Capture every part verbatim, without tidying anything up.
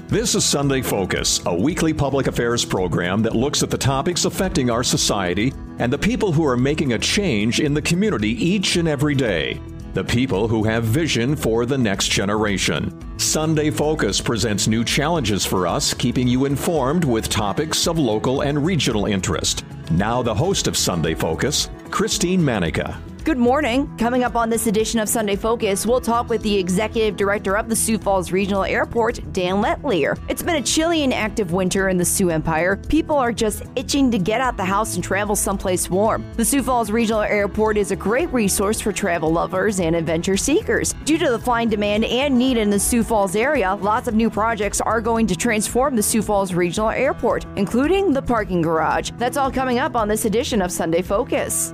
This is Sunday Focus, a weekly public affairs program that looks at the topics affecting our society and the people who are making a change in the community each and every day. The people who have vision for the next generation. Sunday Focus presents new challenges for us, keeping you informed with topics of local and regional interest. Now the host of Sunday Focus, Christine Manica. Good morning. Coming up on this edition of Sunday Focus, we'll talk with the executive director of the Sioux Falls Regional Airport, Dan Letelier. It's been a chilly and active winter in the Sioux Empire. People are just itching to get out the house and travel someplace warm. The Sioux Falls Regional Airport is a great resource for travel lovers and adventure seekers. Due to the flying demand and need in the Sioux Falls area, lots of new projects are going to transform the Sioux Falls Regional Airport, including the parking garage. That's all coming up on this edition of Sunday Focus.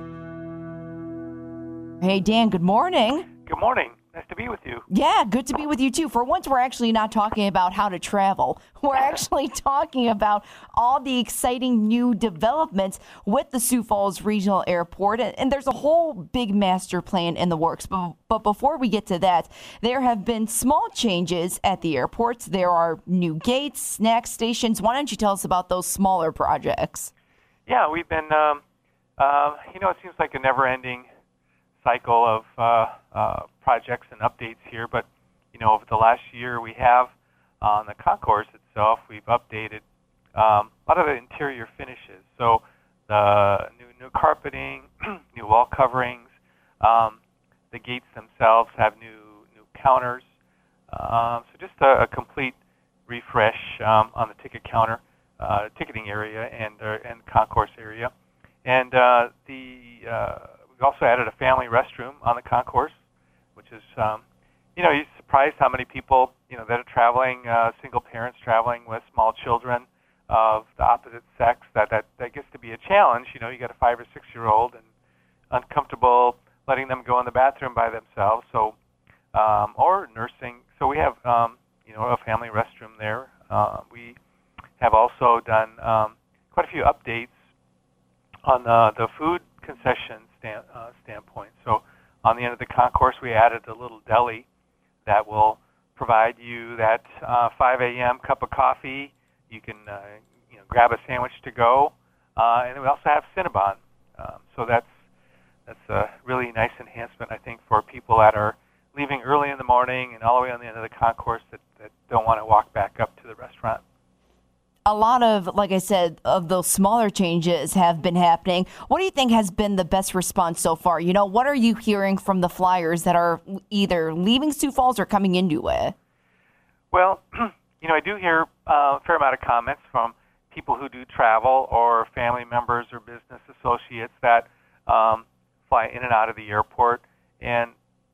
Hey, Dan, good morning. Good morning. Nice to be with you. Yeah, good to be with you, too. For once, we're actually not talking about how to travel. We're actually talking about all the exciting new developments with the Sioux Falls Regional Airport. And there's a whole big master plan in the works. But, but before we get to that, there have been small changes at the airports. There are new gates, snack stations. Why don't you tell us about those smaller projects? Yeah, we've been, um, uh, you know, it seems like a never-ending cycle of uh, uh, projects and updates here, but you know, over the last year we have on the concourse itself, we've updated um, a lot of the interior finishes. So the new new carpeting, new wall coverings, um, the gates themselves have new new counters. Um, so just a, a complete refresh um, on the ticket counter, uh, ticketing area, and uh, and concourse area, and uh, the uh, we also added a family restroom on the concourse, which is, um, you know, you're surprised how many people, you know, that are traveling, uh, single parents traveling with small children of the opposite sex, that, that, that gets to be a challenge. You know, you got a five or six-year-old and uncomfortable letting them go in the bathroom by themselves, so, um, or nursing. So we have, um, you know, a family restroom there. Uh, we have also done um, quite a few updates on uh, the food concession stand, uh, standpoint. So on the end of the concourse, we added a little deli that will provide you that uh, five a.m. cup of coffee. You can uh, you know, grab a sandwich to go. Uh, and we also have Cinnabon. Um, so that's that's a really nice enhancement, I think, for people that are leaving early in the morning and all the way on the end of the concourse that, that don't want to walk back up to the restaurant. A lot of, like I said, of those smaller changes have been happening. What do you think has been the best response so far? You know, what are you hearing from the flyers that are either leaving Sioux Falls or coming into it? Well, you know, I do hear uh, a fair amount of comments from people who do travel or family members or business associates that um, fly in and out of the airport. And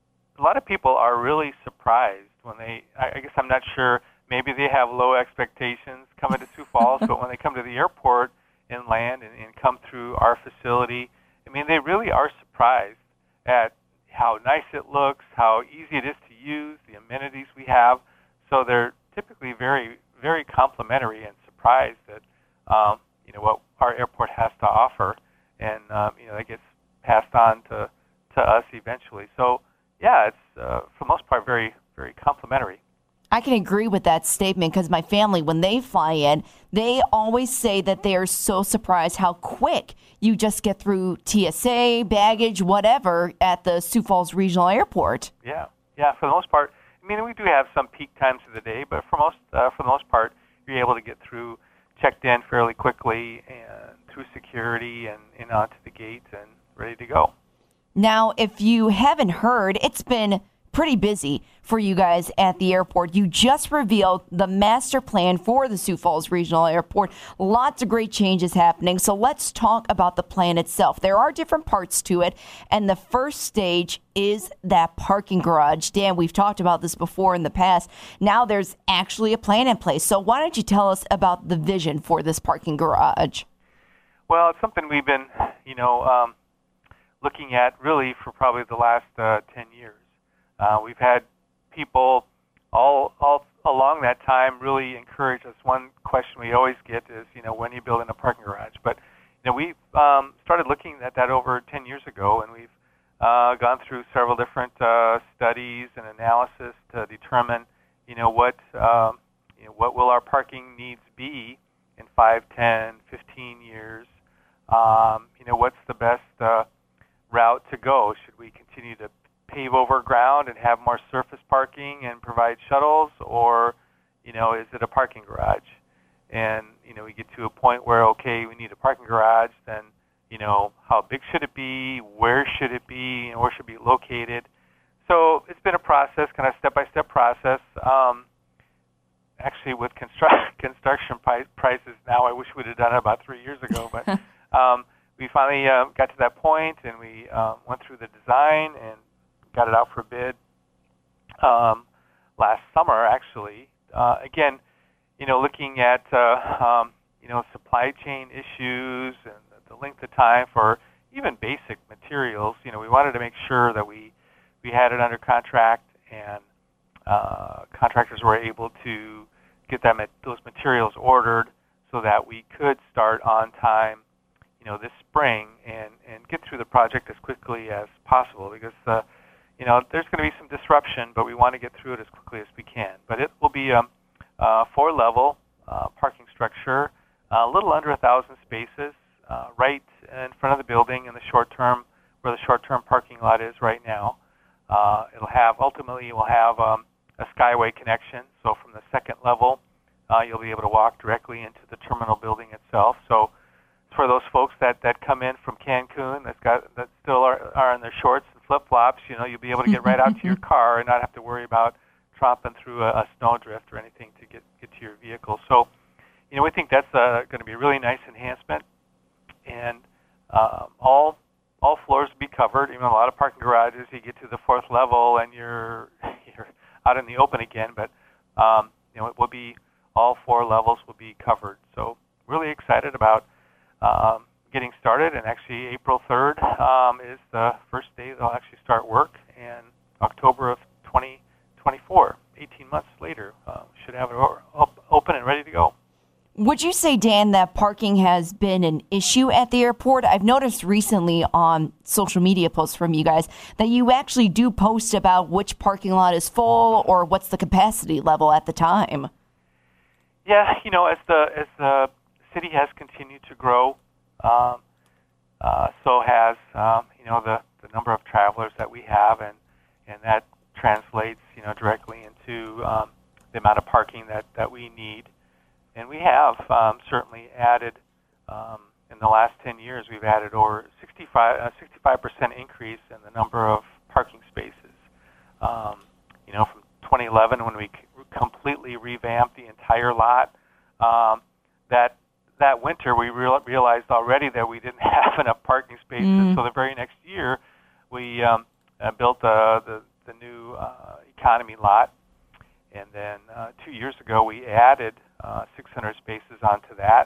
a lot of people are really surprised when they, I guess I'm not sure, maybe they have low expectations coming to Sioux Falls, but when they come to the airport and land and, and come through our facility, I mean, they really are surprised at how nice it looks, how easy it is to use, the amenities we have. So they're typically very, very complimentary and surprised at, um, you know, what our airport has to offer, and um, you know, that gets passed on to to us eventually. So yeah, it's uh, for the most part very, very complimentary. I can agree with that statement because my family, when they fly in, they always say that they are so surprised how quick you just get through T S A, baggage, whatever, at the Sioux Falls Regional Airport. Yeah, yeah, for the most part. I mean, we do have some peak times of the day, but for most, uh, for the most part, you're able to get through, checked in fairly quickly, and through security and, and onto the gate and ready to go. Now, if you haven't heard, it's been pretty busy for you guys at the airport. You just revealed the master plan for the Sioux Falls Regional Airport. Lots of great changes happening. So let's talk about the plan itself. There are different parts to it, and the first stage is that parking garage. Dan, we've talked about this before in the past. Now there's actually a plan in place. So why don't you tell us about the vision for this parking garage? Well, it's something we've been, you know, um, looking at really for probably the last uh, ten years. Uh, we've had people all all along that time really encourage us. One question we always get is, you know, when are you building a parking garage? But, you know, we um, started looking at that over ten years ago, and we've uh, gone through several different uh, studies and analysis to determine, you know, what, um, you know, what will our parking needs be in five, ten, fifteen years? Um, you know, what's the best uh, route to go? Should we continue to pave over ground and have more surface parking and provide shuttles, or, you know, is it a parking garage? And, you know, we get to a point where, okay, we need a parking garage, then, you know, how big should it be? Where should it be? And where should it be located? So it's been a process, kind of step-by-step process. Um, actually, with construct, construction price, prices now, I wish we'd have done it about three years ago. But um, we finally uh, got to that point, and we um, went through the design and got it out for bid um, last summer, actually. Uh, again, you know, looking at, uh, um, you know, supply chain issues and the length of time for even basic materials, you know, we wanted to make sure that we, we had it under contract and uh, contractors were able to get them at those materials ordered so that we could start on time, you know, this spring and, and get through the project as quickly as possible because, uh, you know, there's going to be some disruption, but we want to get through it as quickly as we can. But it will be a, a four-level uh, parking structure, a little under one thousand spaces, uh, right in front of the building in the short-term, where the short-term parking lot is right now. Uh, it'll have, ultimately, it will have um, a skyway connection. So from the second level, uh, you'll be able to walk directly into the terminal building itself. So for those folks that, that come in from Cancun that's got that still are, are in their shorts and flip-flops, you know, you'll be able to get right out to your car and not have to worry about tromping through a, a snowdrift or anything to get, get to your vehicle. So, you know, we think that's uh, going to be a really nice enhancement. And um, all all floors will be covered. Even a lot of parking garages, you get to the fourth level and you're you're out in the open again. But um, you know, it will be all four levels will be covered. So really excited about um, getting started. And actually, April third um, is the first day they'll actually start work. And October of twenty twenty-four, eighteen months later, uh, should have it op- open and ready to go. Would you say, Dan, that parking has been an issue at the airport? I've noticed recently on social media posts from you guys that you actually do post about which parking lot is full or what's the capacity level at the time. Yeah, you know, as the as the city has continued to grow, um, uh, so has um, you know the, the number of travelers that we have, and and that translates you know directly into um, the amount of parking that, that we need. And we have um, certainly added, um, in the last ten years, we've added over sixty-five, uh, sixty-five percent increase in the number of parking spaces. Um, you know, from twenty eleven when we c- completely revamped the entire lot, um, that that winter we real- realized already that we didn't have enough parking spaces. Mm. So the very next year, we um, uh, built uh, the, the new uh, economy lot. And then uh, two years ago, we added uh, six hundred spaces onto that.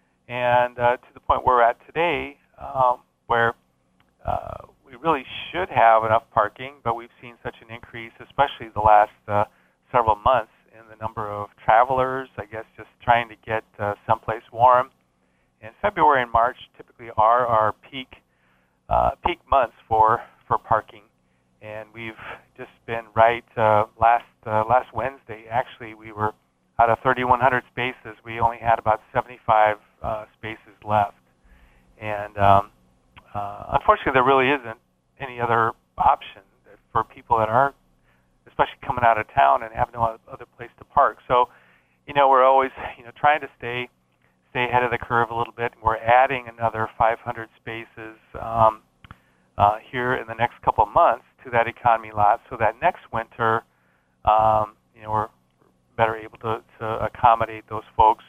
And uh, to the point where we're at today, um, where uh, we really should have enough parking, but we've seen such an increase, especially the last uh, several months, in the number of travelers, I guess just trying to get uh, someplace warm. And February and March typically are our peak uh, peak months for, for parking. And we've just been right uh, last uh, last Wednesday. Actually, we were out of thirty-one hundred spaces. We only had about seventy-five uh, spaces left. And um, uh, unfortunately, there really isn't any other option for people that are, especially coming out of town and have no other place to park. So, you know, we're always you know trying to stay stay ahead of the curve a little bit. We're adding another five hundred spaces um, uh, here in the next couple of months to that economy lot, so that next winter, um, you know, we're better able to, to accommodate those folks.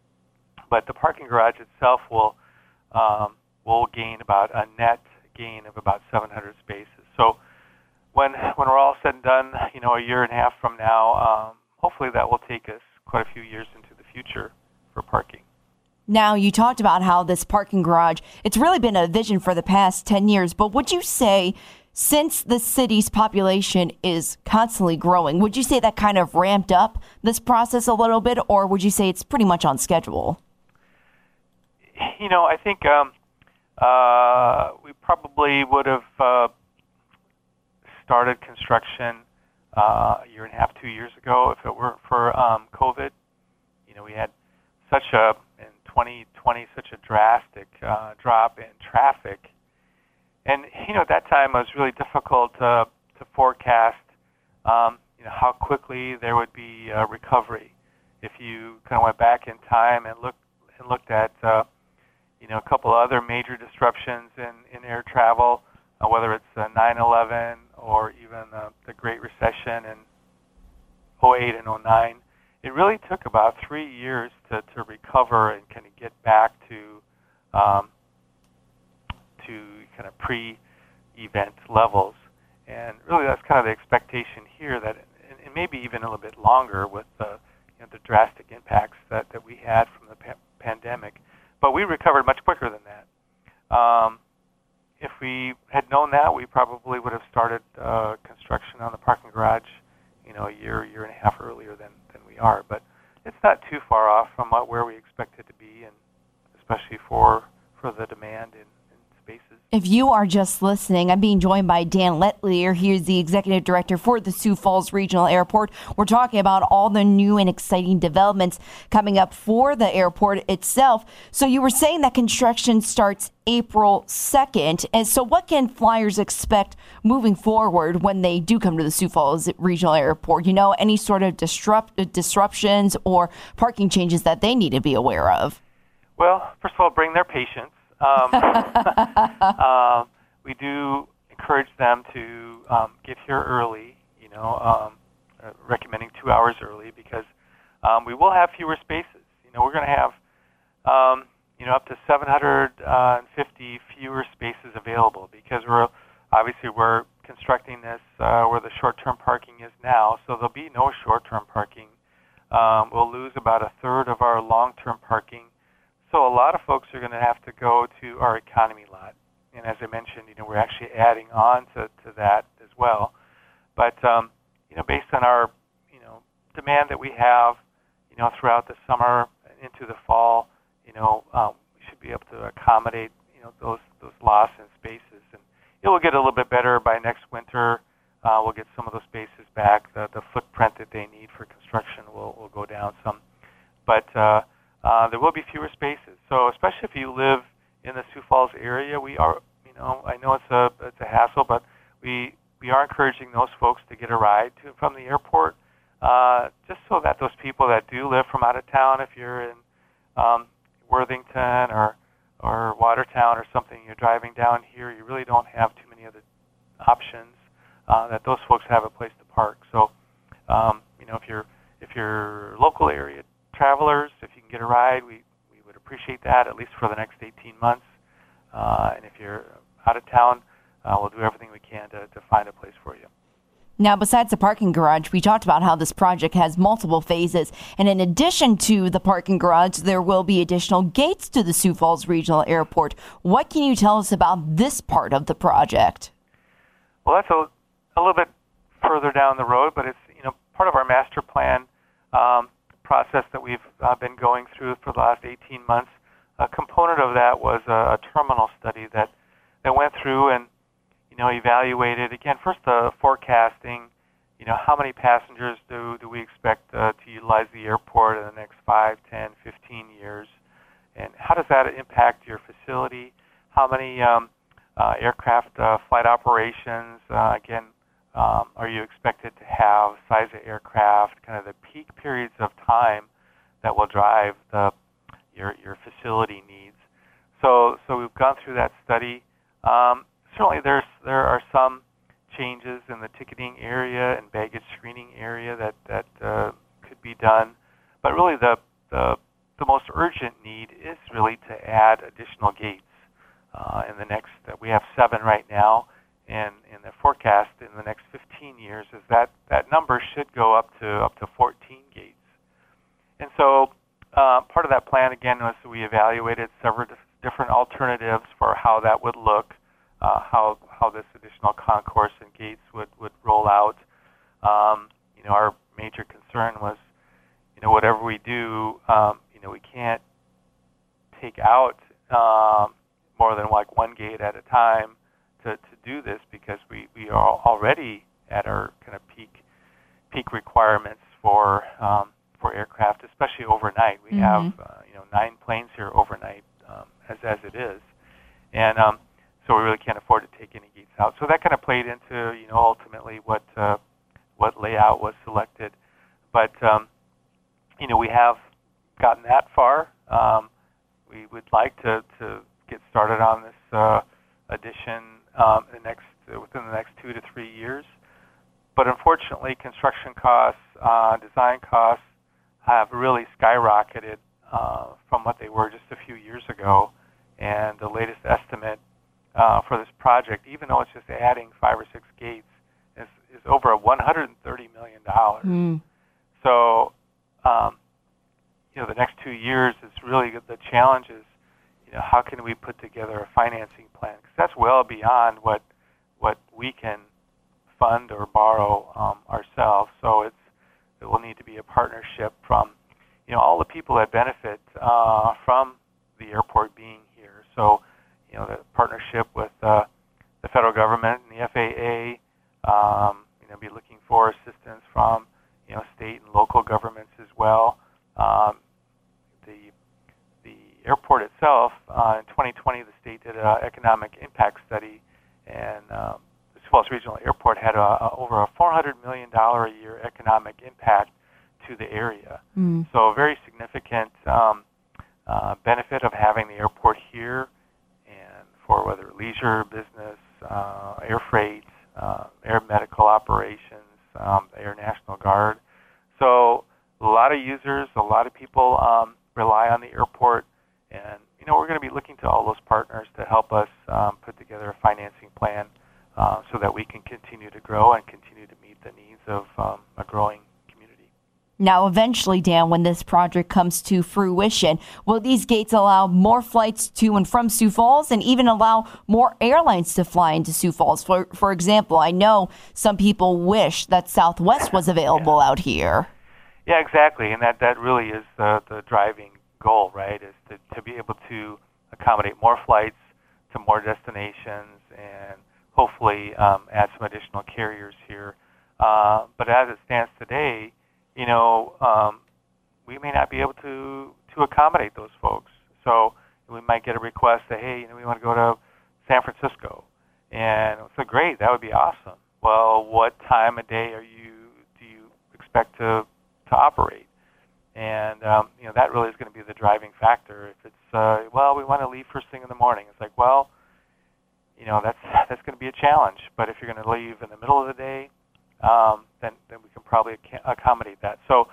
But the parking garage itself will um, will gain about a net gain of about seven hundred spaces. So when when we're all said and done, you know, a year and a half from now, um, hopefully that will take us quite a few years into the future for parking. Now, you talked about how this parking garage, it's really been a vision for the past ten years, but would you say, since the city's population is constantly growing, would you say that kind of ramped up this process a little bit, or would you say it's pretty much on schedule? You know, I think um, uh, we probably would have uh, started construction uh, a year and a half, two years ago if it weren't for um, COVID. a in twenty twenty such a drastic uh, drop in traffic, and you know at that time it was really difficult to to forecast um, you know how quickly there would be a recovery. If you kind of went back in time and looked and looked at uh, you know a couple other major disruptions in, in air travel, uh, whether it's uh, nine eleven or even uh, the Great Recession in oh eight and oh nine. It really took about three years to, to recover and kind of get back to um, to kind of pre-event levels. And really, that's kind of the expectation here, that and, and maybe even a little bit longer with the you know, the drastic impacts that, that we had from the pa- pandemic. But we recovered much quicker than that. Um, if we had known that, we probably would have started uh, construction on the parking garage, you know, a year, year and a half earlier than, than we are. But it's not too far off from what, where we expect it to be, and especially for for the demand in, in spaces. If you are just listening, I'm being joined by Dan Letlier. He is the executive director for the Sioux Falls Regional Airport. We're talking about all the new and exciting developments coming up for the airport itself. So you were saying that construction starts April second. And so what can flyers expect moving forward when they do come to the Sioux Falls Regional Airport? You know, any sort of disrupt, disruptions or parking changes that they need to be aware of? Well, first of all, bring their patience. Um, uh, we do encourage them to um, get here early, you know, um, uh, recommending two hours early, because um, we will have fewer spaces. You know, we're going to have, um, you know, up to seven hundred fifty fewer spaces available, because we're obviously we're constructing this uh, where the short-term parking is now, so there'll be no short-term parking. Um, we'll lose about a third of our long-term parking. So a lot of folks are going to have to go to our economy lot. And as I mentioned, you know, we're actually adding on to, to that as well. But, um, you know, based on our, you know, demand that we have, you know, throughout the summer and into the fall, you know, um, we should be able to accommodate, you know, those those loss in spaces. And it will get a little bit better by next winter. Uh, we'll get some of those spaces back. The, the footprint that they need for construction will, will go down some. But, uh, Uh, there will be fewer spaces. So especially if you live in the Sioux Falls area, we are, you know, I know it's a it's a hassle, but we we are encouraging those folks to get a ride to from the airport, uh, just so that those people that do live from out of town, if you're in um, Worthington or or Watertown or something, you're driving down here, you really don't have too many other options, uh, that those folks have a place to park. So, um, you know, if you're if you're local area travelers, if you can get a ride, we, we would appreciate that, at least for the next eighteen months. Uh, and if you're out of town, uh, we'll do everything we can to, to find a place for you. Now, besides the parking garage, we talked about how this project has multiple phases. And in addition to the parking garage, there will be additional gates to the Sioux Falls Regional Airport. What can you tell us about this part of the project? Well, that's a, a little bit further down the road, but it's, you know, part of our master plan um, process that we've uh, been going through for the last eighteen months. A component of that was a, a terminal study that, that went through and, you know, evaluated, again, first the forecasting, you know, how many passengers do, do we expect uh, to utilize the airport in the next five, ten, fifteen years, and how does that impact your facility? How many um, uh, aircraft uh, flight operations, uh, again, Um, are you expected to have, size of aircraft, kind of the peak periods of time that will drive the your your facility needs? So so we've gone through that study. Um, certainly there's there are some changes in the ticketing area and baggage screening area that that uh, could be done, but really the the the most urgent need is really to add additional gates. Uh, in the next, uh, we have seven right now. And in the forecast in the next fifteen years is that that number should go up to up to fourteen gates. And so uh, part of that plan, again, was we evaluated several different alternatives for how that would look, uh, how how this additional concourse and gates would, would roll out. Um, you know, our major concern was, you know, whatever we do, um, you know, we can't take out um, more than like one gate at a time to, to do this, because we, we are already at our kind of peak peak requirements for um, for aircraft, especially overnight. We mm-hmm. have uh, you know nine planes here overnight, um, as as it is, and um, so we really can't afford to take any gates out. So that kind of played into, you know, ultimately what uh, what layout was selected. But um, you know, we have gotten that far. Um, we would like to, to get started on this uh, addition um, in the next uh, within the next two to three years. But unfortunately, construction costs, uh, design costs have really skyrocketed uh, from what they were just a few years ago. And the latest estimate uh, for this project, even though it's just adding five or six gates, is, is over one hundred thirty million dollars. Mm. So, um, you know, the next two years is really the challenge is, you know, how can we put together a financing plan? Because that's well beyond what what we can fund or borrow um, ourselves. So it's it will need to be a partnership from, you know, all the people that benefit uh, from the airport being here. So, you know, the partnership with uh, the federal government and the F A A, um, you know, be looking for assistance from, you know, state and local governments as well. Um, the the airport itself, uh, in twenty twenty, the state did an economic impact study, and um, the Sioux Falls Regional Airport had a, a, over a four hundred million dollars a year economic impact to the area. Mm. So a very significant um, uh, benefit of having the airport here, and for whether leisure, business, uh, air freight, uh, air medical operations, um, Air National Guard. So a lot of users, a lot of people um, rely on the airport, and you know we're going to be looking to all those partners to help us um, put together a financing plan uh, so that we can continue to grow and continue to meet the needs of um, a growing community. Now, eventually, Dan, when this project comes to fruition, will these gates allow more flights to and from Sioux Falls and even allow more airlines to fly into Sioux Falls? For, for example, I know some people wish that Southwest was available yeah. out here. Yeah, exactly, and that, that really is the, the driving goal, right, is to, to be able to accommodate more flights to more destinations and hopefully um, add some additional carriers here. Uh, but as it stands today, you know, um, we may not be able to, to accommodate those folks. So we might get a request that, hey, you know, we want to go to San Francisco. And so great, that would be awesome. Well, what time of day are you, do you expect to, to operate? And, um, you know, that really is going to be the driving factor. If it's, uh, well, we want to leave first thing in the morning. It's like, well, you know, that's, that's going to be a challenge. But if you're going to leave in the middle of the day, Um, then, then we can probably ac- accommodate that. So,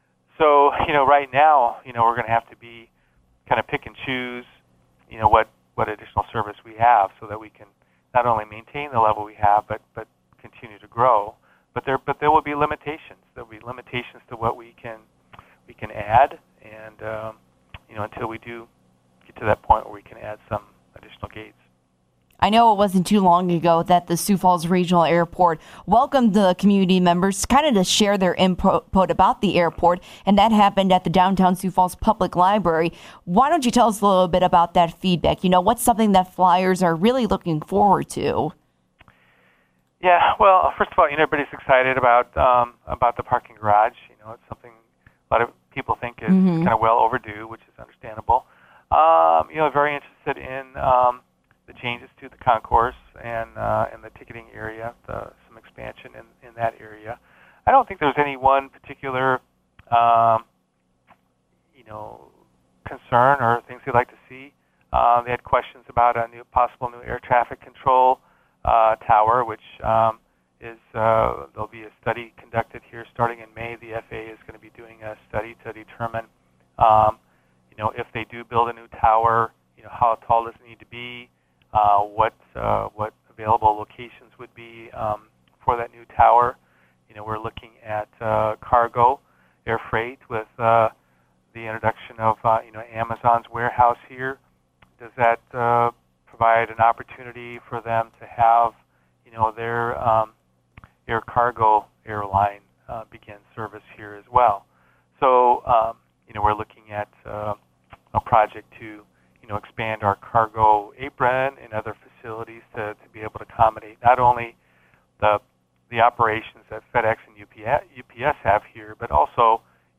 so you know, right now, you know, we're going to have to be kind of pick and choose, you know, what, what additional service we have, so that we can not only maintain the level we have, but but continue to grow. But there, but there will be limitations. There will be limitations to what we can we can add, and um, you know, until we do get to that point where we can add some additional gates. I know it wasn't too long ago that the Sioux Falls Regional Airport welcomed the community members kind of to share their input about the airport, and that happened at the downtown Sioux Falls Public Library. Why don't you tell us a little bit about that feedback? You know, what's something that flyers are really looking forward to? Yeah, well, first of all, you know, everybody's excited about um, about the parking garage. You know, it's something a lot of people think is mm-hmm. kind of well overdue, which is understandable. Um, you know, very interested in um, the changes to the concourse and uh, and the ticketing area, the, some expansion in, in that area. I don't think there's any one particular, um, you know, concern or things they'd like to see. Uh, they had questions about a new possible new air traffic control uh, tower, which um, is uh, there'll be a study conducted here starting in May. The F A A is going to be doing a study to determine, um, you know, if they do build a new tower, you know, how tall does it need to be. Uh, what uh, what available locations would be um, for that new tower. You know, we're looking at uh, cargo, air freight, with uh, the introduction of uh, you know Amazon's warehouse here. Does that uh, provide an opportunity for them to have you know their um, air cargo airline uh, begin service here as well? So um, you know we're looking at uh, a project to you know, expand our cargo apron and other facilities to, to be able to accommodate not only the the operations that FedEx and U P S have here, but also,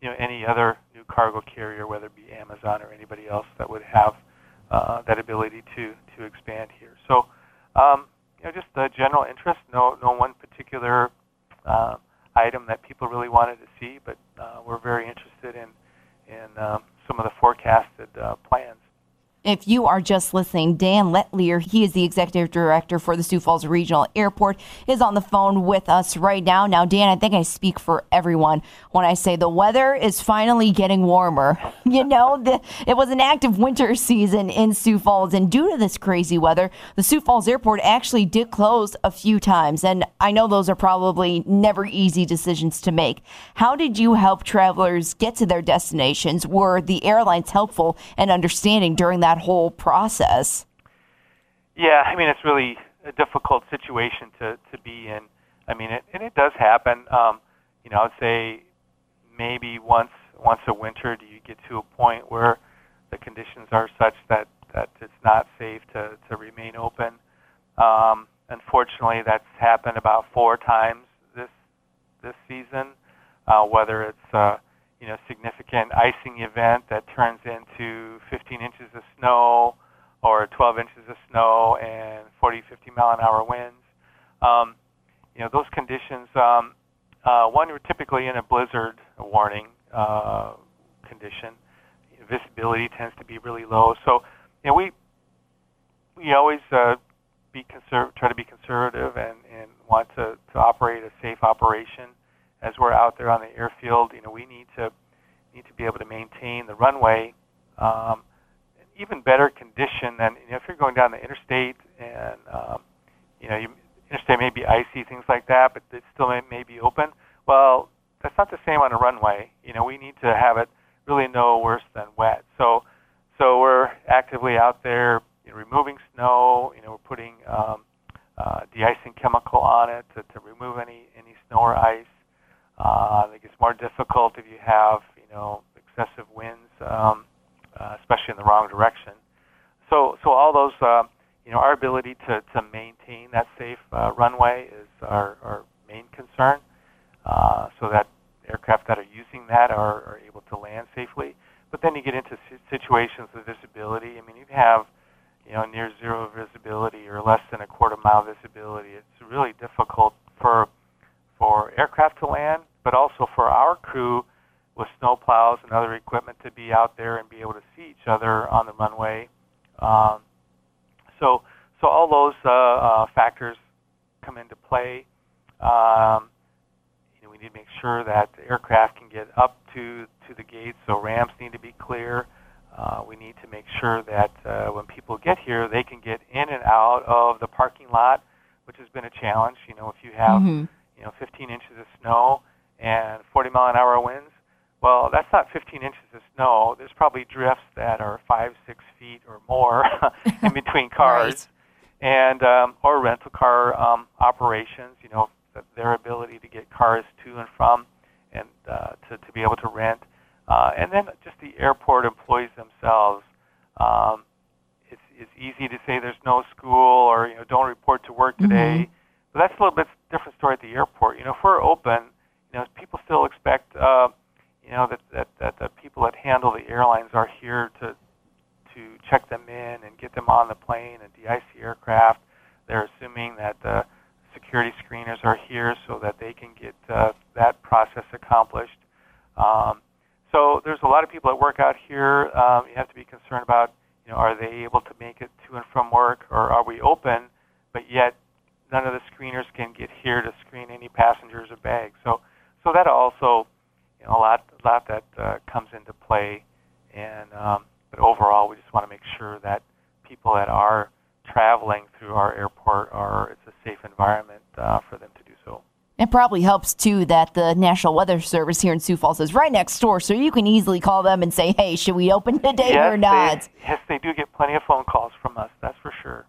you know, any other new cargo carrier, whether it be Amazon or anybody else that would have uh, that ability to to expand here. So, um, you know, just the general interest. No, no one particular uh, item that people really wanted to see, but uh, we're very interested in in um, some of the forecasted uh, plans. If you are just listening, Dan Letelier, he is the executive director for the Sioux Falls Regional Airport, is on the phone with us right now. Now, Dan, I think I speak for everyone when I say the weather is finally getting warmer. You know, the, it was an active winter season in Sioux Falls, and due to this crazy weather, the Sioux Falls Airport actually did close a few times, and I know those are probably never easy decisions to make. How did you help travelers get to their destinations? Were the airlines helpful and understanding during that whole process? Yeah, I mean, it's really a difficult situation to, to be in. I mean, it, and it does happen. Um, you know, I would say maybe once once a winter do you get to a point where the conditions are such that, that it's not safe to, to remain open. Um, unfortunately, that's happened about four times this this season, uh, whether it's uh, you know, significant icing event that turns into fifteen inches of snow or twelve inches of snow and forty, fifty mile an hour winds. Um, you know, those conditions, um, uh, one, we're typically in a blizzard warning uh, condition. Visibility tends to be really low. So, you know, we we always uh, be conserv- try to be conservative and, and want to, to operate a safe operation. As we're out there on the airfield, you know, we need to need to be able to maintain the runway um, in even better condition than, you know, if you're going down the interstate and um, you know, you, interstate may be icy, things like that, but it still may, may be open. Well, that's not the same on a runway. You know, we need to have it really no worse than wet. So, so we're actively out there, you know, removing snow. You know, we're putting um, uh, de-icing chemical on it to, to remove any any snow or ice. Uh, I think it's more difficult if you have, you know, excessive winds, um, uh, especially in the wrong direction. So, so all those, uh, you know, our ability to, to maintain that safe uh, runway is our, our main concern, uh, so that aircraft that are using that are, are able to land safely. But then you get into situations with visibility. I mean, you have, you know, near zero visibility or less than a quarter mile visibility. It's really difficult for for aircraft to land, but also for our crew with snow plows and other equipment to be out there and be able to see each other on the runway. Um, so, so all those uh, uh, factors come into play. Um, you know, we need to make sure that the aircraft can get up to, to the gates, so ramps need to be clear. Uh, we need to make sure that uh, when people get here, they can get in and out of the parking lot, which has been a challenge. You know, if you have mm-hmm. you know, fifteen inches of snow and forty mile an hour winds, well, that's not fifteen inches of snow. There's probably drifts that are five, six feet or more in between cars, right. and um, or rental car um, operations. You know, their ability to get cars to and from, and uh, to to be able to rent, uh, and then just the airport employees themselves. Um, it's it's easy to say there's no school or, you know, don't report to work today. Mm-hmm. But that's a little bit different story at the airport. You know, if we're open, you know, people still expect, uh, you know, that, that, that the people that handle the airlines are here to to check them in and get them on the plane and de-ice the aircraft. They're assuming that the security screeners are here so that they can get uh, that process accomplished. Um, so there's a lot of people that work out here. Um, you have to be concerned about, you know, are they able to make it to and from work, or are we open, but yet none of the screeners can get here to screen any passengers or bags. So, so that also, you know, a lot, a lot that uh, comes into play. And um, but overall, we just want to make sure that people that are traveling through our airport are it's a safe environment uh, for them to do so. It probably helps too that the National Weather Service here in Sioux Falls is right next door, so you can easily call them and say, "Hey, should we open today yes, or not?" They, yes, they do get plenty of phone calls from us. That's for sure.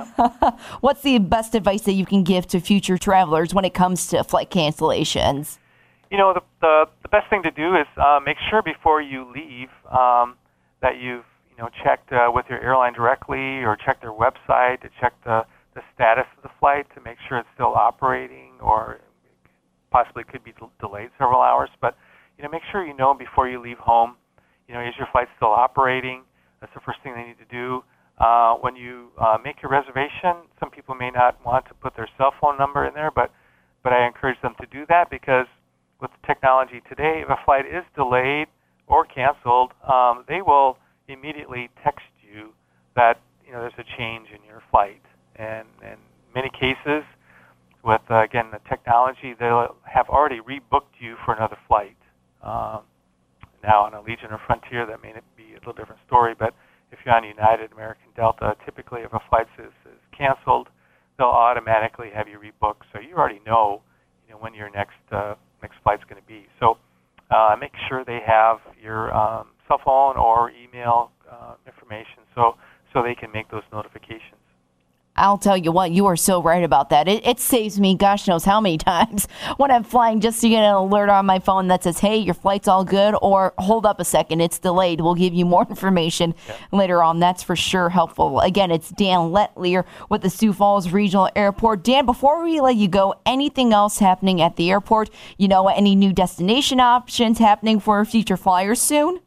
What's the best advice that you can give to future travelers when it comes to flight cancellations? You know, the the, the best thing to do is uh, make sure before you leave um, that you've you know checked uh, with your airline directly, or checked their website to check the, the status of the flight to make sure it's still operating, or possibly could be delayed several hours. But you know, make sure you know before you leave home, you know, is your flight still operating? That's the first thing they need to do. Uh, when you uh, make your reservation, some people may not want to put their cell phone number in there, but, but I encourage them to do that because with the technology today, if a flight is delayed or canceled, um, they will immediately text you that, you know, there's a change in your flight. And in many cases, with, uh, again, the technology, they'll have already rebooked you for another flight. Um, now, on Allegiant or Frontier, that may be a little different story, but if you're on United, American, Delta, typically if a flight is, is canceled, they'll automatically have you rebooked, so you already know, you know when your next uh, next flight's going to be. So uh, make sure they have your um, cell phone or email uh, information so so they can make those notifications. I'll tell you what, you are so right about that. It, it saves me gosh knows how many times when I'm flying just to get an alert on my phone that says, hey, your flight's all good, or hold up a second, it's delayed. We'll give you more information yeah. later on. That's for sure helpful. Again, it's Dan Letelier with the Sioux Falls Regional Airport. Dan, before we let you go, anything else happening at the airport? You know, any new destination options happening for future flyers soon?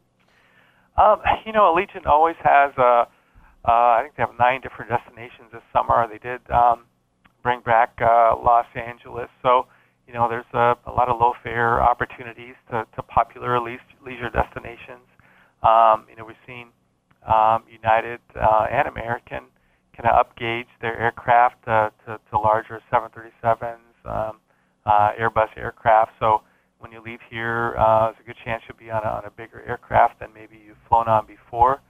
Um, you know, Allegiant always has a Uh, I think they have nine different destinations this summer. They did um, bring back uh, Los Angeles. So, you know, there's a, a lot of low-fare opportunities to, to popular leisure destinations. Um, you know, we've seen um, United uh, and American kind of upgauge their aircraft uh, to, to larger seven thirty-sevens, um, uh, Airbus aircraft. So when you leave here, uh, there's a good chance you'll be on a, on a bigger aircraft than maybe you've flown on before.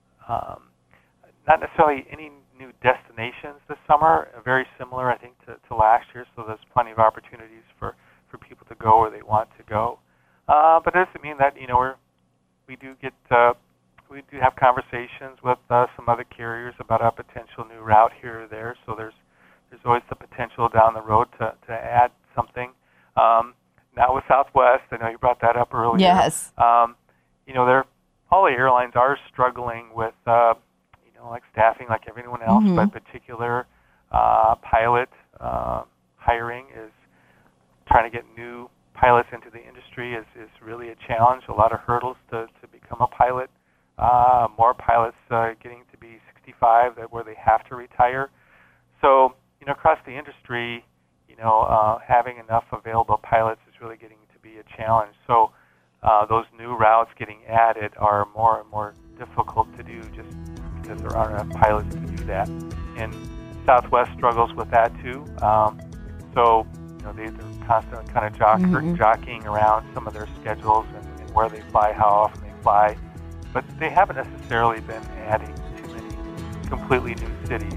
Um, Not necessarily any new destinations this summer, very similar, I think, to, to last year, so there's plenty of opportunities for, for people to go where they want to go. Uh, but it doesn't mean that, you know, we're, we do get, uh, we do have conversations with uh, some other carriers about a potential new route here or there, so there's there's always the potential down the road to, to add something. Um, now with Southwest, I know you brought that up earlier. Yes. Um, you know, they're, all the airlines are struggling with, uh, like staffing, like everyone else, mm-hmm. but particular uh, pilot uh, hiring is trying to get new pilots into the industry is, is really a challenge. A lot of hurdles to, to become a pilot. Uh, more pilots uh, getting to be sixty-five that where they have to retire. So, you know, across the industry, you know, uh, having enough available pilots is really getting to be a challenge. So uh, those new routes getting added are more and more difficult to do just because there aren't enough pilots to do that. And Southwest struggles with that too. Um, so, you know, they, they're constantly kind of jock, mm-hmm. jockeying around some of their schedules and, and where they fly, how often they fly. But they haven't necessarily been adding too many completely new cities.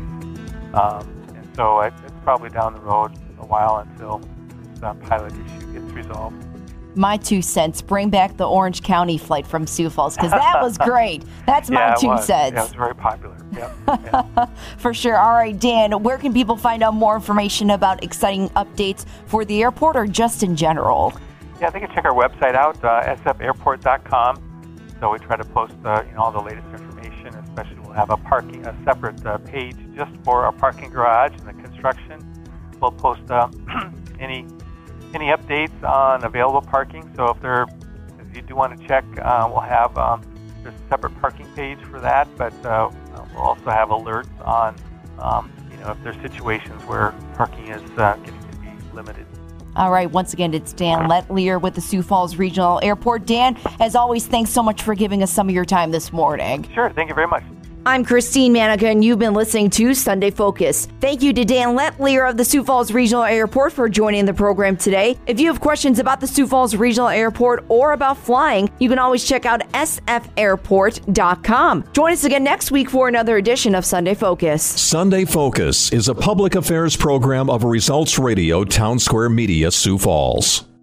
Um, and so it, it's probably down the road a while until this uh, pilot issue gets resolved. My two cents, bring back the Orange County flight from Sioux Falls, because that was great. That's my yeah, two was. cents. Yeah, it was very popular. Yep. Yeah. For sure. All right, Dan, where can people find out more information about exciting updates for the airport or just in general? Yeah, they can check our website out, uh, s f airport dot com. So we try to post uh, you know, all the latest information, especially we'll have a parking, a separate uh, page just for our parking garage and the construction. We'll post uh, any any updates on available parking. So if there, if you do want to check, uh, we'll have um, there's a separate parking page for that. But uh, we'll also have alerts on um, you know if there's situations where parking is uh, getting to be limited. All right. Once again, it's Dan Letelier with the Sioux Falls Regional Airport. Dan, as always, thanks so much for giving us some of your time this morning. Sure. Thank you very much. I'm Christine Manica, and you've been listening to Sunday Focus. Thank you to Dan Letelier of the Sioux Falls Regional Airport for joining the program today. If you have questions about the Sioux Falls Regional Airport or about flying, you can always check out s f airport dot com. Join us again next week for another edition of Sunday Focus. Sunday Focus is a public affairs program of Results Radio Town Square Media, Sioux Falls.